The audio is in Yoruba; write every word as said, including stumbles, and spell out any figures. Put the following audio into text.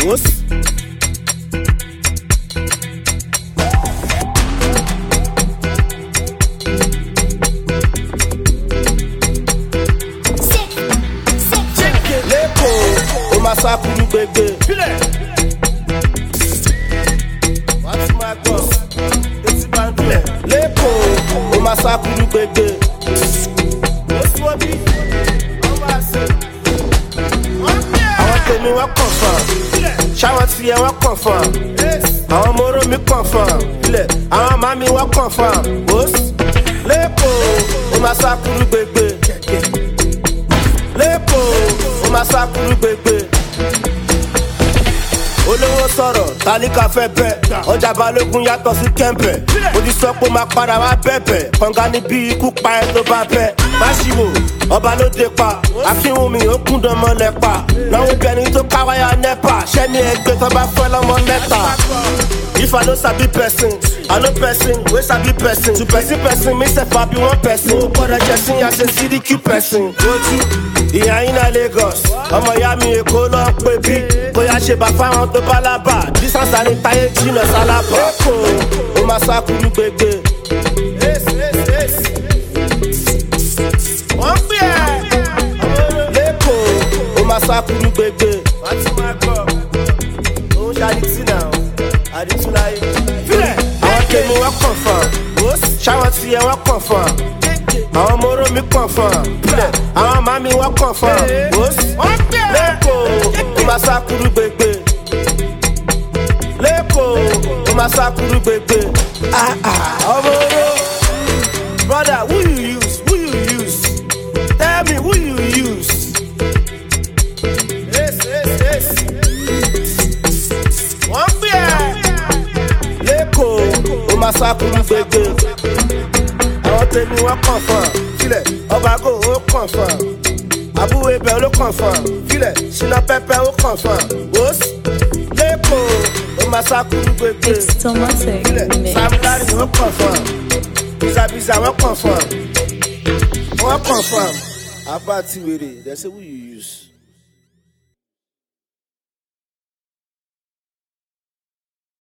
Wos. Lẹ́kọ̀ọ́, ó máa sá kúrú gbẹgbẹ. Wàá tún máa gbọ́, etí bá ń dúlẹ̀. Lẹ́kọ̀ọ́, ó máa sá kúrú gbẹgbẹ. Ó sún ọbí, wọ́n bá a ṣe. Àwọn tèmi wọ́n kàn fún un. Ṣáwọn ti yẹ wọ́n kàn fún un. Àwọn ọmọ oró mi kàn fún un. Àwọn màmí wọ́n kàn fún un. Wos. Lẹ́kọ̀ọ́, ó máa sá kúrú gbẹgbẹ. Lẹ́kọ̀ọ́, ó máa sá kúrú gbẹgbẹ. Olówó sọ̀rọ̀, tálíkà fẹ́ bẹ́. Ọjà balógun yàtọ̀ sí kẹ́ńpẹ̀. Mo ti sọ pé máa padà wá bẹ̀bẹ̀. Kọ̀ǹga ni bí ikú pa ẹ tó bá bẹ́. Máṣíwò, ọba ló dé pa. Akínwùmí ó kún dánmọ́ lẹ́pa. Lọ́wọ́ bẹni tó káwáyà nẹ́pà. Ṣẹ́ni ẹgbẹ́ tó bá fẹ́ lọ́mọ mẹ́ta. If I no sabi person, I no person, wey sabi person. To person person, me sef I be one person. Mo gbọ́dọ̀ jẹ sí as a C D Q person. Lójú, ìyá yín náà Lagos. Ọmọ ìyá mi Èkó lọ ń pè bí. Bóyá ṣe bá fáwọn tó bá lábà. Dísàn sáré táyé jìnnà sálábà. Lẹ́kọ̀ọ́, ó máa sá kúrú gbẹgbẹ. Wọ́n pè é. Lẹ́kọ̀ọ́, ó máa sá kúrú gbẹgbẹ. Wàá tún máa gbọ́. Òun ṣàdìtì náà. Àdìtúláyé. Fílẹ̀. Àwọn tèmi wọ́n kàn fún un. Ṣáwọn ti yẹ wọ́n kàn fún un. Àwọn ọmọ oró mi kàn fún un. Fílẹ̀. Àwọn màmí wọ́n kàn fún un. Lẹ́kọ̀ọ́, ó máa sá kúrú gbẹgbẹ. Lẹ́kọ̀ọ́, ó máa sá kúrú gbẹgbẹ. Ọmọ oró. Brother, who you use? Who you use? Tell me who you use. Yes, yes, yes. Wọ́n pè é. Lẹ́kọ̀ọ́, ó máa sá kúrú gbẹgbẹ. Àwọn tèmi wọ́n kàn fún un. Fílẹ̀, ọba kò ó kàn fún un. Àbúrò ibẹ̀ ló kàn fún un. Fílẹ̀, ṣínà pẹ́pẹ́ ó kàn fún un. Wos. Lẹ́kọ̀ọ́, ó máa sá kúrú gbẹgbẹ. Fílẹ̀, Samulari ó kàn fún un. Bizabiza wọ́n kàn fún un. Wọ́n kàn fún un. Abá ti wèrè, dẹ́sẹ̀ wúyì.